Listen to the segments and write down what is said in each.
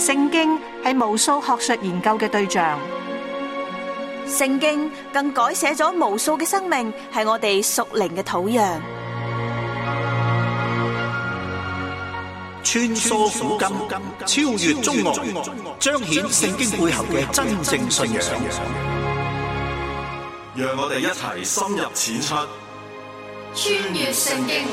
聖經係無數學術研究嘅對象， 聖經更改寫咗無數嘅生命，係我哋屬靈嘅土壤。 穿梭古今，超越中外，彰顯聖經背後嘅真正信仰。 讓我哋一齊深入淺出， 穿越聖經。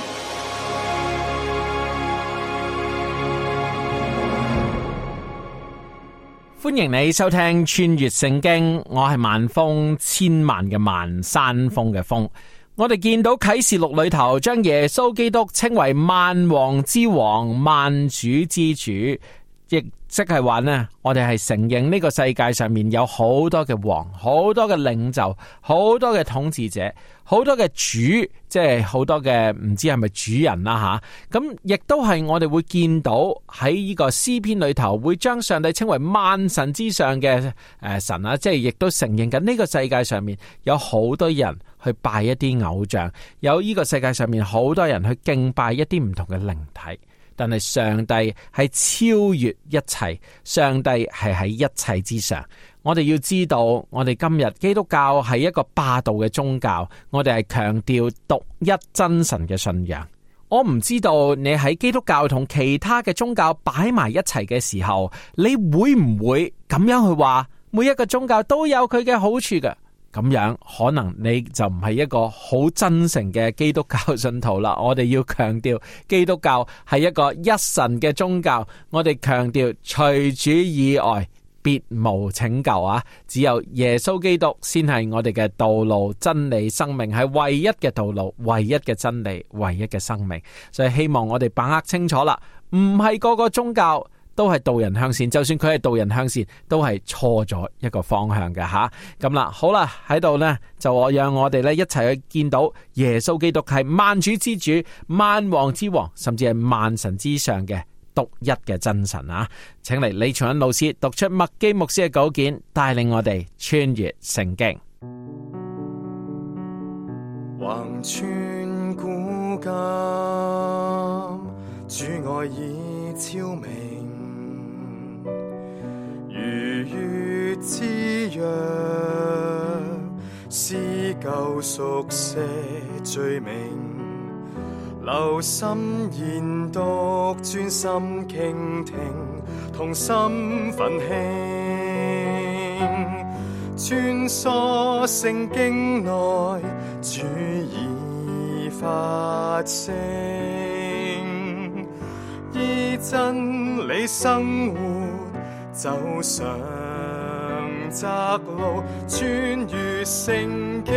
歡迎你收聽穿越聖經，我係萬峰，千萬嘅萬，山峰嘅峰。我哋見到啟示錄裏頭將耶穌基督稱為萬王之王、萬主之主，亦即係話呢，我哋係承認呢個世界上面有好多嘅王、好多嘅領袖、好多嘅統治者、好多嘅主，即係好多嘅唔知係咪主人啦吓。咁亦都係我哋會見到喺呢個詩篇裏頭會將上帝稱為萬神之上嘅神啊，即係亦都承認緊呢個世界上面有好多人去拜一啲偶像，有呢個世界上面好多人去敬拜一啲唔同嘅靈體。但係上帝係超越一切，上帝係喺一切之上。我哋要知道，我哋今日基督教係一個霸道嘅宗教，我哋係強調獨一真神嘅信仰。我唔知道你喺基督教同其他嘅宗教擺埋一齊嘅時候，你會唔會咁樣去話每一個宗教都有佢嘅好處嘅？咁樣可能你就唔係一個好真誠嘅基督教信徒啦。我哋要強調基督教係一個一神嘅宗教，我哋強調除主以外別無拯救啊！只有耶穌基督先係我哋嘅道路、真理、生命，係唯一嘅道路、唯一嘅真理、唯一嘅生命。所以希望我哋把握清楚啦，唔係個個宗教都係導人向善，就算佢係導人向善，都係錯咗一個方向嘅吓。咁啦，好啦，喺度呢，就讓我哋呢一齊去見到耶穌基督係萬主之主、萬王之王，甚至係萬神之上嘅獨一嘅真神啊！請嚟李松恩老師讀出麥基牧師嘅稿件，帶領我哋穿越聖經。 橫穿古今，主愛已昭明，如月之約，撕舊熟寫罪名，留心研讀，專心傾聽，同心奮興，穿梭聖經內，主已發聲，依真理生活，走上窄路，穿越聖經。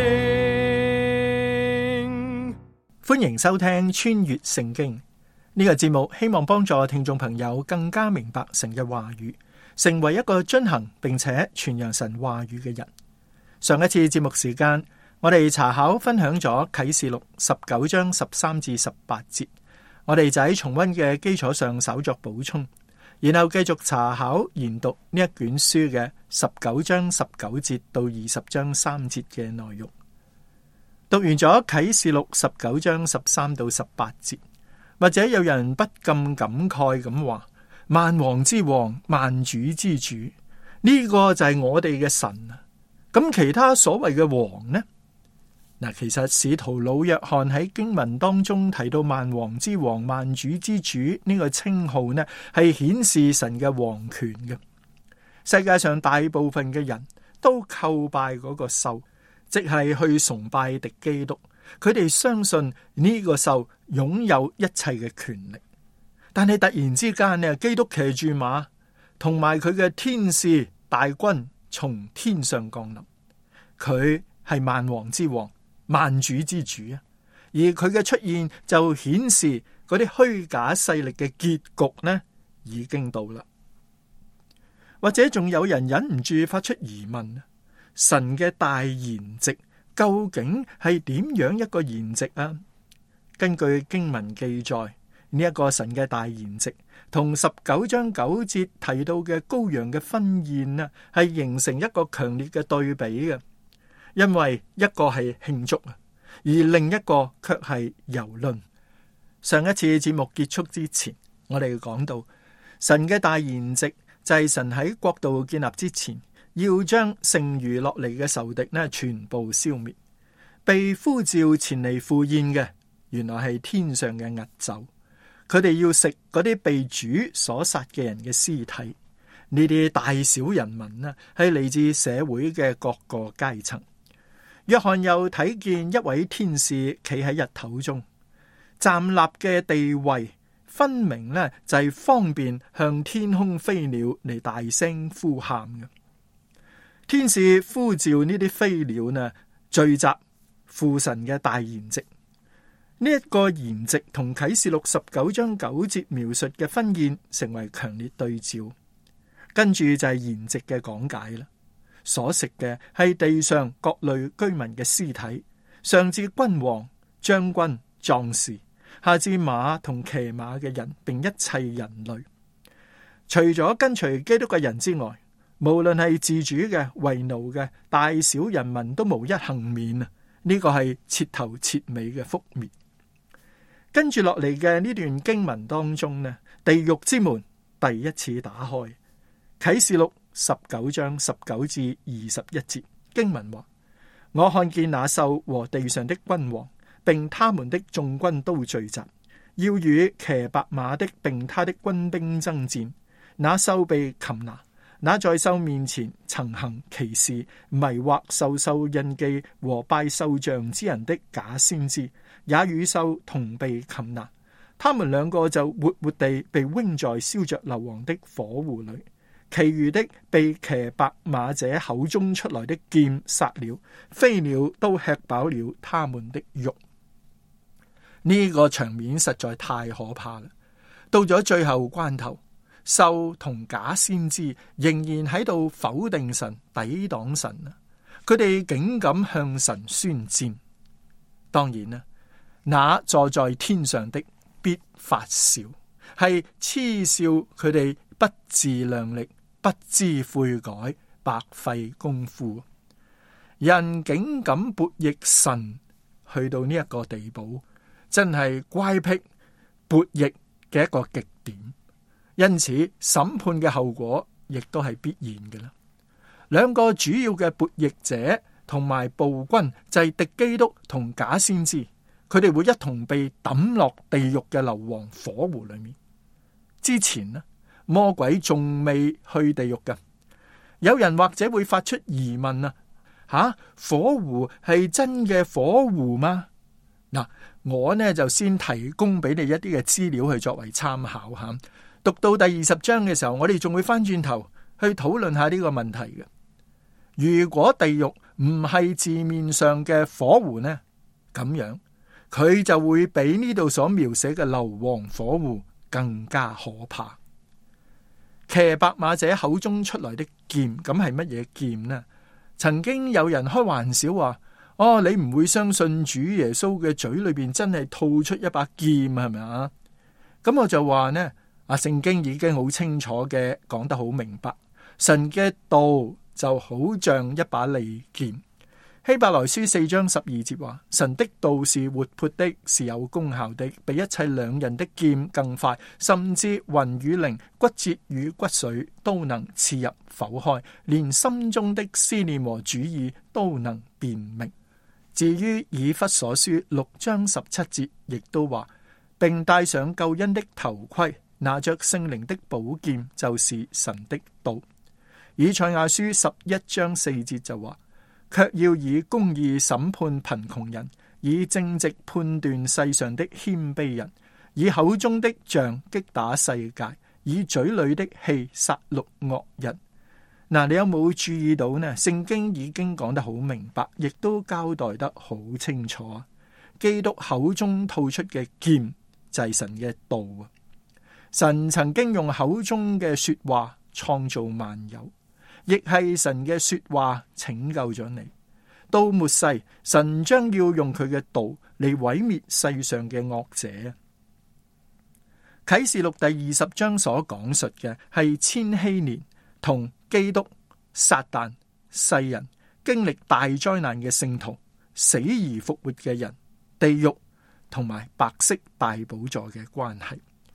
歡迎收聽穿越聖經呢個節目，希望幫助聽眾朋友更加明白神嘅話語，成為一個遵行並且傳揚神話語嘅人。上一次節目時間，我哋查考分享咗啟示錄19章13至18節，我哋就喺重溫嘅基礎上稍作補充，然後繼續查考研讀呢一卷書嘅19章19節到20章3節嘅內容。讀完咗啟示錄19章13到18節，或者有人不禁感慨咁話：萬王之王，萬主之主，呢個就係我哋嘅神啊！咁其他所謂嘅王呢？嗱，其實使徒老約翰喺經文當中提到萬王之王、萬主之主呢個稱號呢，係顯示神嘅王權嘅。世界上大部分嘅人都叩拜嗰個獸，即係去崇拜敵基督。佢哋相信呢個獸擁有一切嘅權力，但係突然之間呢，基督騎住馬，同埋佢嘅天使大軍從天上降臨。佢係萬王之王、萬主之主啊！而佢嘅出現就顯示嗰啲虛假勢力嘅結局呢，已經到啦。或者仲有人忍唔住發出疑問：神嘅大筵席究竟係點樣一個筵席啊？根據經文記載，呢一個神嘅大筵席同19章9節提到嘅羔羊嘅婚宴啊，係形成一個強烈嘅對比嘅。因為一個係慶祝啊，而另一個卻係遊論。上一次節目結束之前，我哋講到神嘅大筵席就係神喺國度建立之前，要將剩餘落嚟嘅仇敵呢全部消滅。被呼召前嚟赴宴嘅，原來係天上嘅壓軸，佢哋要食嗰啲被主所殺嘅人嘅屍體。呢啲大小人民呢，係嚟自社會嘅各個階層。約翰又睇見一位天使企喺日頭中，站立嘅地位分明呢，就係方便向天空飛鳥嚟大聲呼喊嘅。天使呼召呢啲飛鳥呢，聚集父神嘅大筵席。呢一個筵席同啟示錄19章9節描述嘅婚宴成為強烈對照。跟住就係筵席嘅講解啦。所食嘅係地上各類居民嘅屍體，上至君王、將軍、壯士，下至馬同騎馬嘅人，並一切人類。除咗跟隨基督嘅人之外，無論係自主嘅、為奴嘅、大小人民，都無一幸免啊！呢個係徹頭徹尾嘅覆滅。跟住落嚟嘅呢段經文當中呢，地獄之門第一次打開。啟示錄19章19至21節經文話：我看見那獸和地上的君王，並他們的眾軍都聚集，要與騎白馬的並他的軍兵爭戰。那獸被擒拿，那在獸面前曾行奇事、迷惑受獸印記和拜獸像之人的假先知，也與獸同被擒拿。他們兩個就活活地被扔在燒着硫磺的火湖裏。其餘的被騎白馬者口中出來的劍殺了，飛鳥都吃飽了他們的肉。呢個場面實在太可怕啦！到咗最後關頭，獸同假先知仍然喺度否定神、抵擋神啊！佢哋竟敢向神宣戰。當然啦，那坐在天上的必發笑，係嗤笑佢哋不自量力、不知悔改、白費功夫。人竟敢悖逆神，去到呢一個地步，真係乖僻悖逆嘅一個極點。因此審判嘅後果亦都係必然嘅啦。兩個主要嘅悖逆者同埋暴君就係敵基督同假先知，佢哋會一同被抌落地獄嘅硫磺火湖裏面。之前呢，魔鬼仲未去地獄嘅。有人或者會發出疑問啊，火湖係真嘅火湖嗎？嗱，我呢就先提供俾你一啲嘅資料去作為參考吓。讀到第20章嘅時候，我哋仲會翻轉頭去討論下呢個問題嘅。如果地獄唔係字面上嘅火湖呢，咁樣佢就會比呢度所描寫嘅硫磺火湖更加可怕。騎白馬者口中出來的劍，咁係乜嘢劍呢？曾經有人開玩笑話：你唔會相信主耶穌嘅嘴裏邊真係吐出一把劍，係咪啊？咁我就話呢，聖經已經好清楚嘅講得好明白，神嘅道就好像一把利劍。希伯來書4章12節話：神的道是活潑的，是有功效的，比一切兩刃的劍更快，甚至魂與靈、骨節與骨髓都能刺入剖開，連心中的思念和主意都能辨明。至於以弗所書6章17節，亦都話：並戴上救恩的頭盔，拿着聖靈的寶劍，就是神的道。以賽亞書11章4節就話：卻要以公義審判貧窮人，以正直判斷世上的謙卑人，以口中的杖擊打世界，以嘴裏的氣殺戮惡人。你有冇注意到呢？聖經已經講得好明白，亦都交代得好清楚啊！基督口中吐出嘅劍就係神嘅道啊！神曾經用口中嘅說話創造萬有。亦係神嘅說話拯救咗你。到末世，神將要用佢嘅道嚟毀滅世上嘅惡者。啟示錄第20章所講述嘅係千禧年同基督、撒旦、世人經歷大災難嘅聖徒、死而復活嘅人、地獄同埋白色大寶座嘅關係。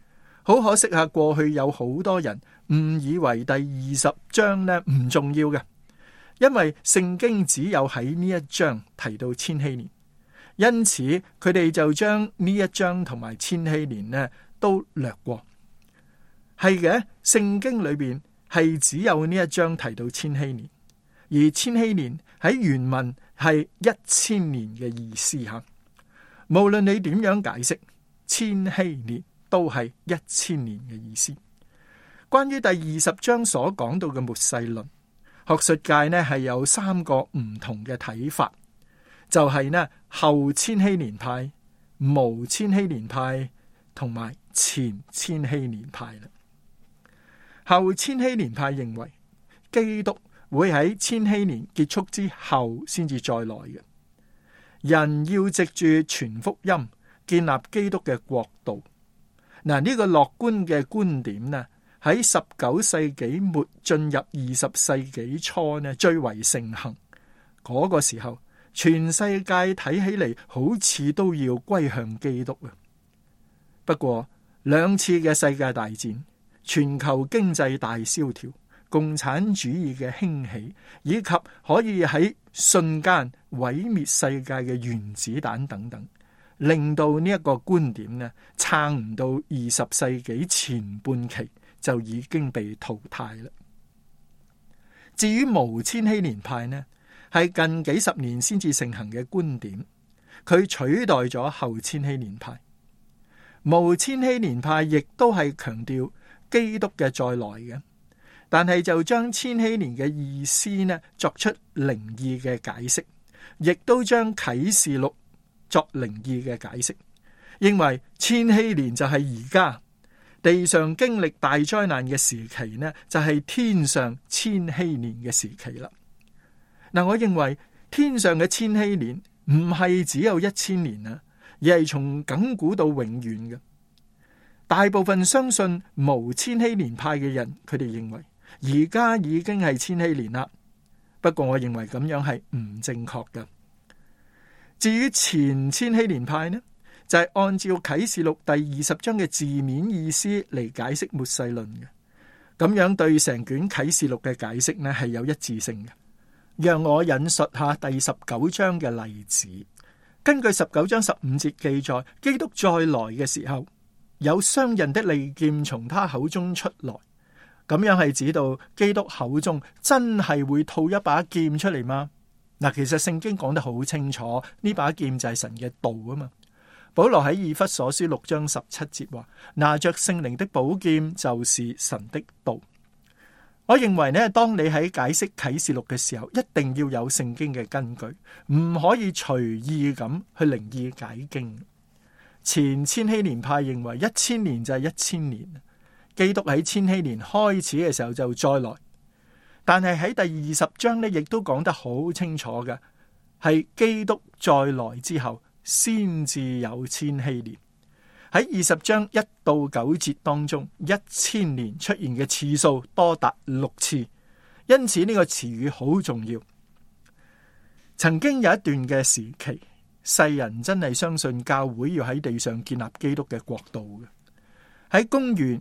好可惜啊，過去有好多人誤以為第20章呢唔重要嘅，因為聖經只有喺呢一章提到千禧年，因此佢哋就將呢一章同埋千禧年呢都略過。係嘅，聖經裏邊係只有呢一章提到千禧年，而千禧年喺原文係1000年嘅意思吓。無論你點樣解釋，千禧年都係1000年嘅意思。關於第20章所講到嘅末世論，學術界呢係有3個唔同嘅睇法，就係呢後千禧年派、無千禧年派同埋前千禧年派啦。後千禧年派認為基督會喺千禧年結束之後先至再來嘅，人要藉住傳福音建立基督嘅國度。嗱，呢個樂觀嘅觀點呢，喺19世紀末進入20世紀初呢最為盛行。嗰個時候，全世界睇起嚟好似都要歸向基督啊。不過2次嘅世界大戰、全球經濟大蕭條、共產主義嘅興起，以及可以喺瞬間毀滅世界嘅原子彈等等，令到呢一個觀點呢撐唔到20世紀前半期就已經被淘汰啦。至於無千禧年派呢，係近幾十年先至盛行嘅觀點，佢取代咗後千禧年派。無千禧年派亦都係強調基督嘅再來嘅，但係就將千禧年嘅意思呢作出靈意嘅解釋，亦都將啟示錄作靈意嘅解釋，認為千禧年就係而家地上經歷大災難嘅時期呢，就係天上千禧年嘅時期啦。嗱，我認為天上嘅千禧年唔係只有1000年啊，而係從亙古到永遠嘅。大部分相信無千禧年派嘅人，佢哋認為而家已經係千禧年啦。不過我認為咁樣係唔正確嘅。至於前千禧年派呢，就係按照啟示錄第20章嘅字面意思嚟解釋末世論嘅。咁樣對成卷啟示錄嘅解釋呢係有一致性嘅。讓我引述下第19章嘅例子。根據19章15節記載，基督再來嘅時候，有雙刃的利劍從他口中出來。咁樣係指到基督口中真係會吐一把劍出嚟嗎？嗱，其實聖經講得好清楚，呢把劍就係神嘅道啊嘛。保羅喺以弗所書6章17節話：拿着聖靈的寶劍就是神的道。我認為呢，當你喺解釋啟示錄嘅時候，一定要有聖經嘅根據，唔可以隨意咁去靈意解經。前千禧年派認為1000年就係1000年，基督喺千禧年開始嘅時候就再來。但係喺第20章呢，亦都講得好清楚嘅，係基督再來之後先至有千禧年。喺20章1到9節當中，1000年出現嘅次數多達6次，因此呢個詞語好重要。曾經有一段嘅時期，世人真係相信教會要喺地上建立基督嘅國度嘅。喺公元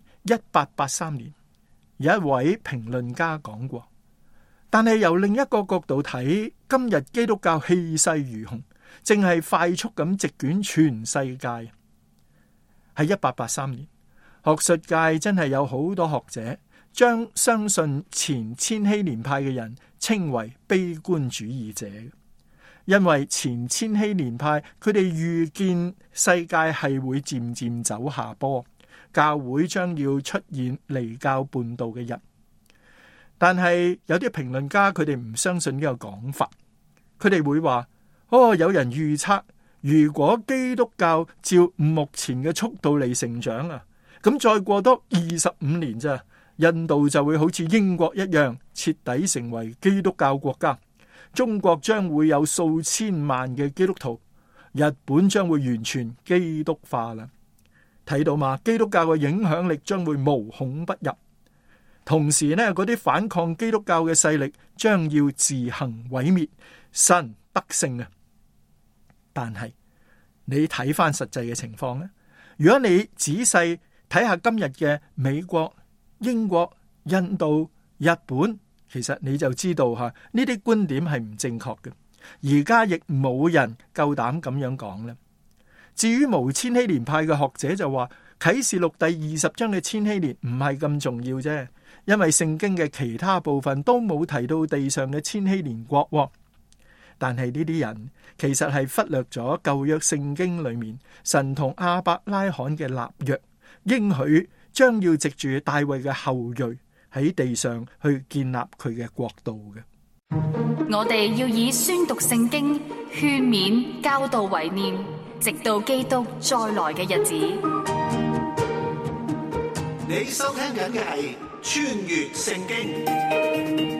1883年，有一位評論家講過，但係由另一個角度睇，今日基督教氣勢如虹，正係快速咁席捲全世界。喺1883年，學術界真係有好多學者將相信前千禧年派嘅人稱為悲觀主義者，因為前千禧年派佢哋預見世界係會漸漸走下坡，教會將要出現離教叛道嘅人。但係有啲評論家佢哋唔相信呢個講法，佢哋會話：有人預測，如果基督教照目前嘅速度嚟成長啊，咁再過多25年咋，印度就會好似英國一樣徹底成為基督教國家，中國將會有數千萬嘅基督徒，日本將會完全基督化啦。睇到嘛，基督教嘅影響力將會無孔不入。同時呢，嗰啲反抗基督教嘅勢力將要自行毀滅，神得勝啊！但係你睇翻實際嘅情況咧，如果你仔細睇下今日嘅美國、英國、印度、日本，其實你就知道呢啲觀點係唔正確嘅。而家亦冇人夠膽咁樣講啦。至於無千禧年派嘅學者就話，啟示錄第20章嘅千禧年唔係咁重要啫，因為聖經嘅其他部分都冇提到地上嘅千禧年國。但係呢啲人其實係忽略咗舊約聖經裏面神同亞伯拉罕嘅立約，應許將要藉住大衛嘅後裔喺地上去建立佢嘅國度嘅。 我哋要以宣讀聖經、勸勉、教導為念，直到基督再來嘅日子。 你收聽緊嘅係穿越聖經。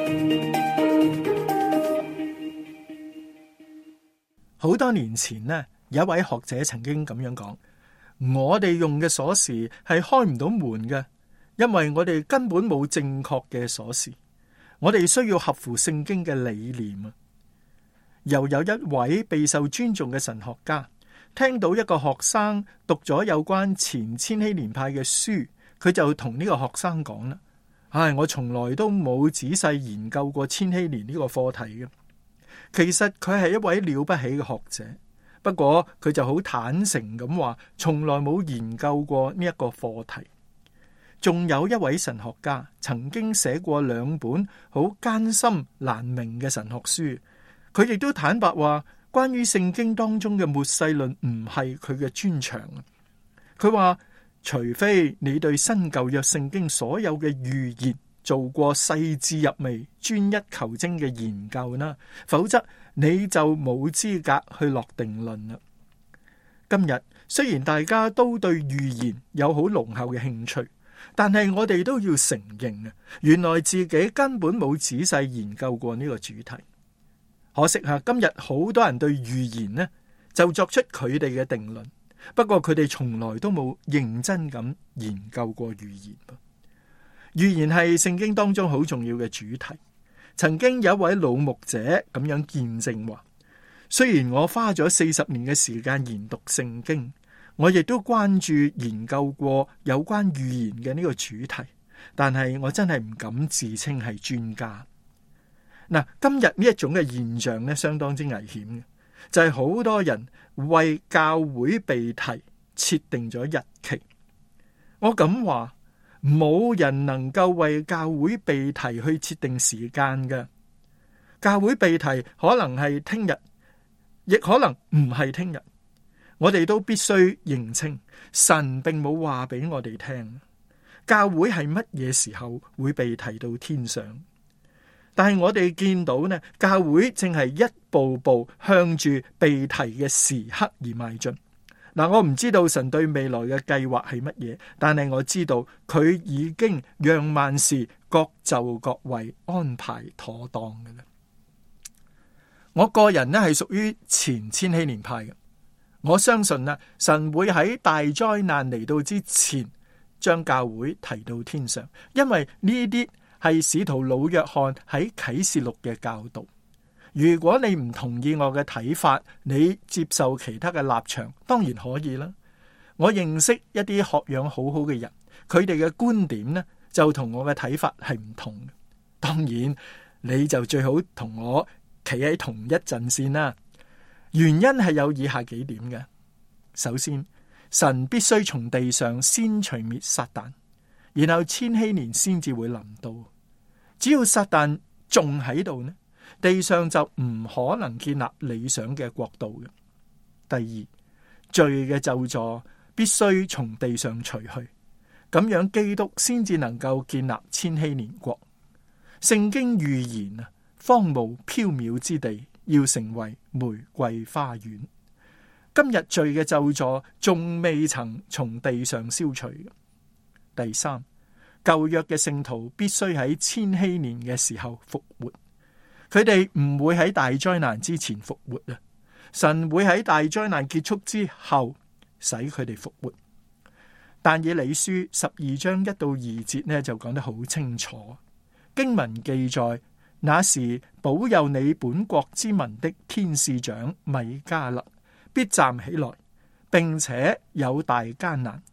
好多年前呢，有一位學者曾經咁樣講：我哋用嘅鎖匙係開唔到門嘅，因為我哋根本冇正確嘅鎖匙。我哋需要合乎聖經嘅理念啊！又有一位備受尊重嘅神學家，聽到一個學生讀咗有關前千禧年派嘅書，佢就同呢個學生講啦：我從來都冇仔細研究過千禧年呢個課題嘅。其實佢係一位了不起嘅學者，不過佢就好坦誠咁話，從來冇研究過呢一個課題。仲有一位神學家曾經寫過2本好艱辛難明嘅神學書，佢亦都坦白話，關於聖經當中嘅末世論唔係佢嘅專長。佢話，除非你對新舊約聖經所有嘅預言做過細緻入微、專一求精嘅研究啦，否則你就冇資格去落定論啦。今日雖然大家都對預言有好濃厚嘅興趣，但係我哋都要承認啊，原來自己根本冇仔細研究過呢個主題。可惜今日好多人對預言呢就作出佢哋嘅定論，不過佢哋從來都冇認真咁研究過預言。預言係聖經當中好重要嘅主題。曾經有一位老牧者咁樣見證話，雖然我花咗40年嘅時間研讀聖經，我亦都關注研究過有關預言嘅呢個主題，但係我真係唔敢自稱係專家。嗱，今日呢一種嘅現象呢，相當之危險嘅，就係好多人為教會被提設定咗日期。我咁話，冇人能夠為教會被提去設定時間嘅。教會被提可能係聽日，亦可能唔係聽日。我哋都必須認清，神並冇話俾我哋聽，教會係乜嘢時候會被提到天上。但係我哋見到呢，教會正係一步步向住被提嘅時刻而邁進。我唔知道神對未來嘅計劃係乜嘢，但係我知道佢已經讓萬事各就各位，安排妥當嘅啦。我個人呢係屬於前千禧年派嘅，我相信神會喺大災難嚟到之前將教會提到天上，因為呢啲係使徒老約翰喺啟示錄嘅教導。如果你唔同意我嘅睇法，你接受其他嘅立場，當然可以啦。我認識一啲學養好好嘅人，佢哋嘅觀點呢就同我嘅睇法係唔同嘅。當然，你就最好同我企喺同一陣線啦。原因係有以下幾點嘅。首先，神必須從地上先除滅撒旦，然後千禧年先至會臨到。只要撒旦仲喺度呢，地上就唔可能建立理想嘅國度嘅。第二，罪嘅咒詛必須從地上除去，咁樣基督先至能夠建立千禧年國。聖經預言荒蕪縹緲之地要成為玫瑰花園。今日罪嘅咒詛仲未曾從地上消除。第三，舊約嘅聖徒必須喺千禧年嘅時候復活。佢哋唔會喺大災難之前復活啊！神會喺大災難結束之後使佢哋復活。但以理書12章1到2節呢就講得好清楚，經文記載，那時保佑你本國之民的天使長米迦勒必站起來，並且有大艱難，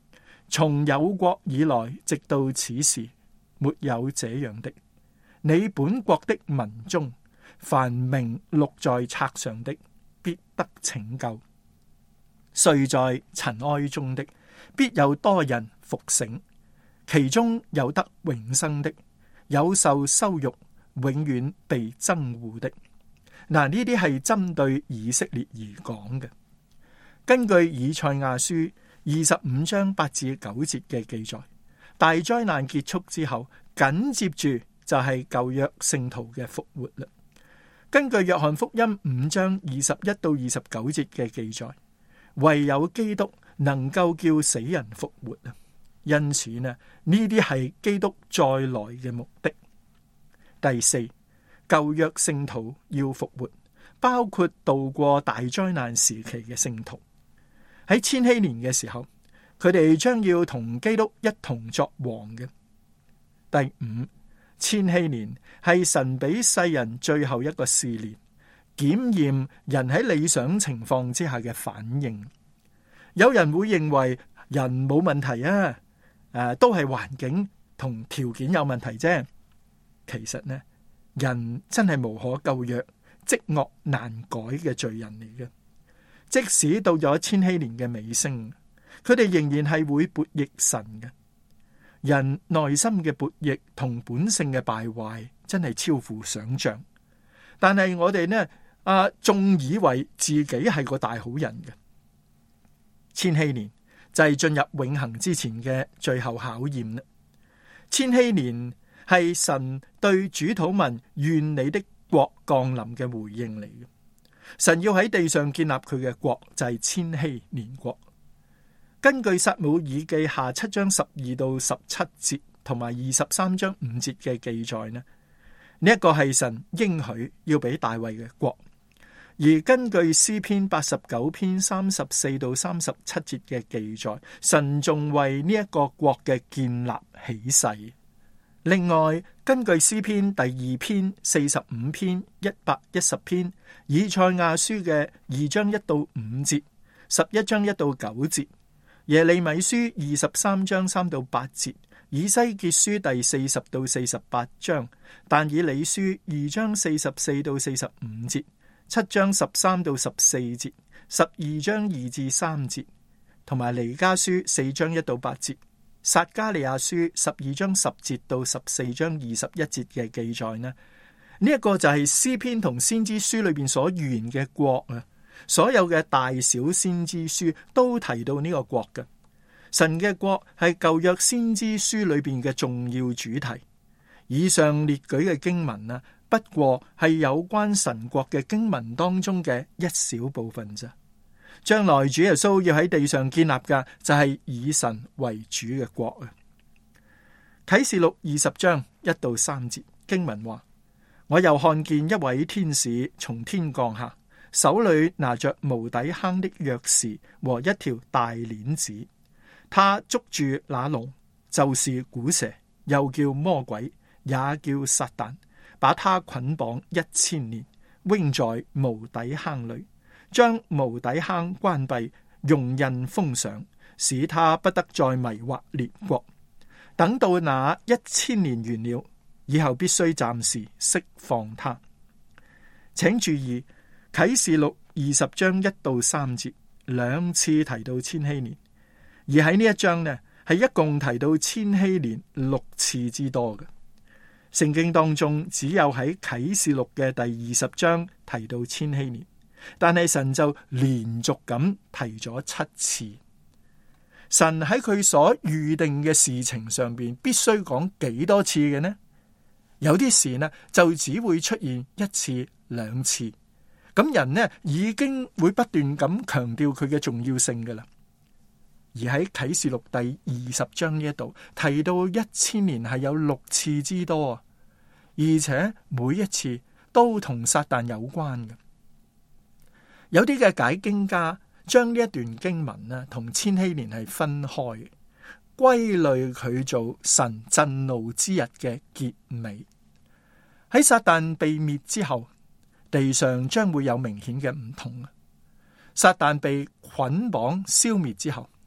從有國以來直到此時，沒有這樣的。你本國的民中，凡名錄在冊上的，必得拯救。睡在塵埃中的，必有多人復醒，其中有得永生的，有受羞辱，永遠被憎惡的。嗱，呢啲係針對以色列而講嘅。根據以賽亞書25章8至9節嘅記載，大災難結束之後，緊接住就係舊約聖徒嘅復活啦。根據約翰福音5章21到29節嘅記載，唯有基督能夠叫死人復活啊！因此呢啲係基督再來嘅目的。第四，舊約聖徒要復活，包括度過大災難時期嘅聖徒。喺千禧年嘅時候，佢哋將要同基督一同作王嘅。第五，千禧年係神俾世人最後一個試煉，檢驗人喺理想情況之下嘅反應。有人會認為人冇問題啊，都係環境同條件有問題啫。其實呢，人真係無可救藥、積惡難改嘅罪人嚟嘅。即使到咗千禧年嘅尾聲，佢哋仍然係會悖逆神嘅。人內心嘅悖逆同本性嘅敗壞真係超乎想象。但係我哋呢仲以為自己係個大好人嘅。千禧年就係進入永恆之前嘅最後考驗啦。千禧年係神對主禱文願你的國降臨嘅回應嚟嘅。神要喺地上建立佢嘅國，就係千禧年國。根據撒母耳記下7章12到17節同埋23章5節嘅記載呢一個係神應許要俾大衛嘅國。而根據詩篇89篇34到37節嘅記載，神仲為呢一個國嘅建立起誓。另外，根據詩篇第2篇、45篇、110篇、以賽亞書嘅2章1到5節、11章1到9節、耶利米書23章3到8節、以西結書第40到48章、但以理書2章44到45節、7章13到14節、12章2至3節，同埋彌迦書4章1到8節、撒迦利亞書12章10節到14章21節嘅記載呢一個就係詩篇同先知書裏邊所預言嘅國啊。所有嘅大小先知書都提到呢個國嘅。神嘅國係舊約先知書裏邊嘅重要主題。以上列舉嘅經文啊，不過係有關神國嘅經文當中嘅一小部分咋。將來主耶穌要喺地上建立嘅就係以神為主嘅國啊。啟示錄20章1到3節經文話：我又看見一位天使從天降下，手裏拿着無底坑的鑰匙和一條大鏈子，他捉住那龍，就是古蛇，又叫魔鬼，也叫撒旦，把他捆綁1000年，扔在無底坑裏，將無底坑關閉，用印封上，使他不得再迷惑列國。等到那1000年完了以後，必須暫時釋放他。請注意啟示錄20章1到3節兩次提到千禧年，而喺呢一章呢係一共提到千禧年6次之多嘅。聖經當中只有喺啟示錄嘅第20章提到千禧年，但係神就連續咁提咗7次。神喺佢所預定嘅事情上邊必須講幾多次嘅呢？有啲事呢就只會出現1次2次，咁人呢已經會不斷咁強調佢嘅重要性噶啦。而喺啟示錄第20章呢一度提到1000年係有6次之多啊，而且每一次都同撒旦有關嘅。有啲嘅解經家將呢一段經文呢同千禧年係分開，歸類佢做神震怒之日嘅結尾。喺撒旦被滅之後，地上將會有明顯嘅唔同。撒旦被捆綁消滅之後，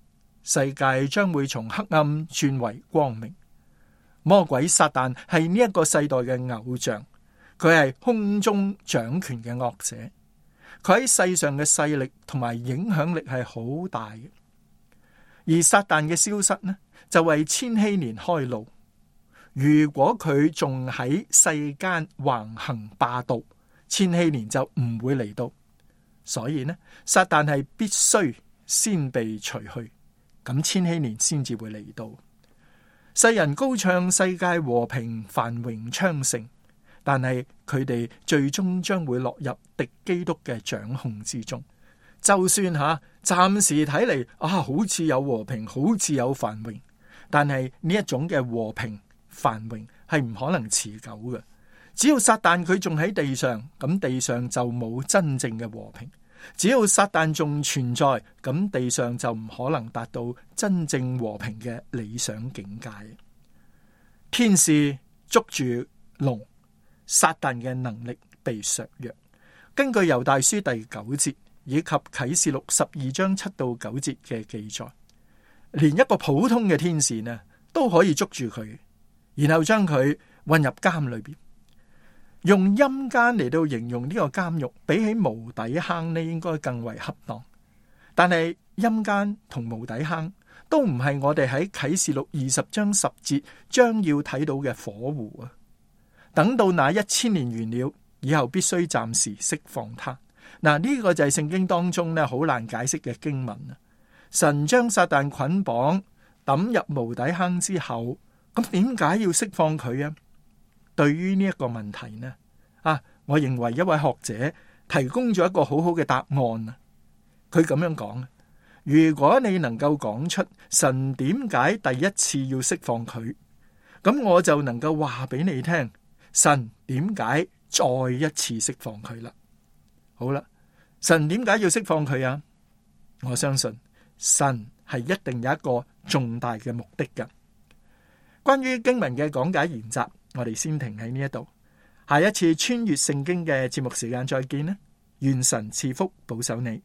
世界將會從黑暗轉為光明。魔鬼撒旦係呢一個世代嘅偶像，佢係空中掌權嘅惡者，佢喺世上嘅勢力同埋影響力係好大嘅。而撒旦嘅消失呢，就為千禧年開路。如果佢仲喺世間橫行霸道，千禧年就唔會嚟到。所以呢，撒旦係必須先被除去，咁千禧年先至會嚟到。世人高唱世界和平繁榮昌盛，但係佢哋最終將會落入敵基督嘅掌控之中。就算暫時睇嚟好似有和平，好似有繁榮，但係呢一種嘅和平繁榮係唔可能持久嘅。只要撒旦佢仲喺地上，咁地上就冇真正嘅和平。只要撒旦仲存在，咁地上就唔可能達到真正和平嘅理想境界。天使捉住龍，撒旦嘅能力被削弱。根據猶大書第9節以及啟示錄12章7到9節嘅記載，連一個普通嘅天使呢都可以捉住佢，然後將佢混入監裏邊。用陰間嚟到形容呢個監獄，比起無底坑呢應該更為恰當。但係陰間同無底坑都唔係我哋喺啟示錄20章10節將要睇到嘅火湖啊！等到那1000年完了以後，必須暫時釋放他。嗱，呢個就係聖經當中呢好難解釋嘅經文啊！神將撒旦捆綁抌入無底坑之後，咁點解要釋放佢啊？對於呢一個問題呢，我認為一位學者提供咗一個好好嘅答案啊！佢咁樣講：如果你能夠講出神點解第一次要釋放佢，咁我就能夠話俾你聽，神點解再一次釋放佢啦。好啦，神點解要釋放佢啊？我相信神係一定有一個重大嘅目的㗎。關於經文嘅講解研習，我哋先停喺呢一度。下一次穿越聖經嘅節目時間再見啦！願神賜福保守你。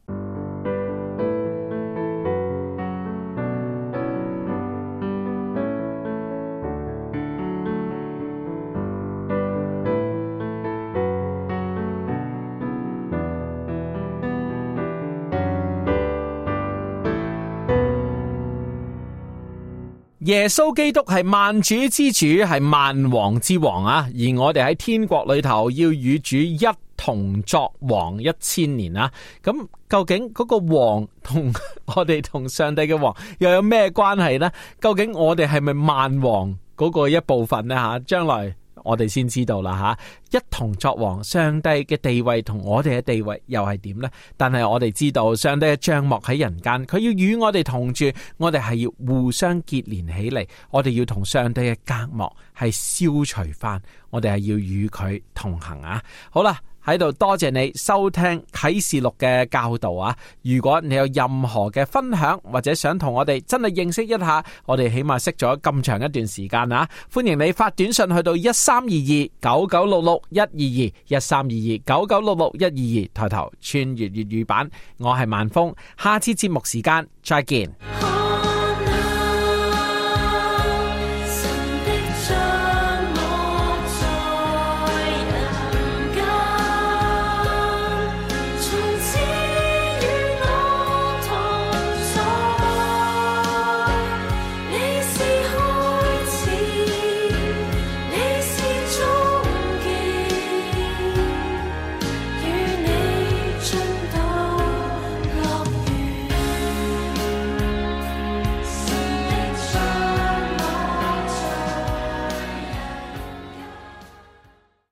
耶穌基督係萬主之主，係萬王之王啊！而我哋喺天國裏頭要與主一同作王1000年啊！咁究竟嗰個王同我哋同上帝嘅王又有咩關係呢？究竟我哋係咪萬王嗰個一部分呢？將來我哋先知道啦吓，一同作王，上帝嘅地位同我哋嘅地位又係點呢？但係我哋知道上帝嘅帳幕喺人間，佢要與我哋同住，我哋係要互相結連起嚟，我哋要同上帝嘅隔膜係消除翻，我哋係要與佢同行啊！好啦。喺度多謝你收聽啟示錄嘅教導啊！如果你有任何嘅分享或者想同我哋真係認識一下，我哋起碼識咗咁長一段時間啊！歡迎你發短信去到132299661121132299661122抬頭穿越粵語版，我係萬峰，下次節目時間再見。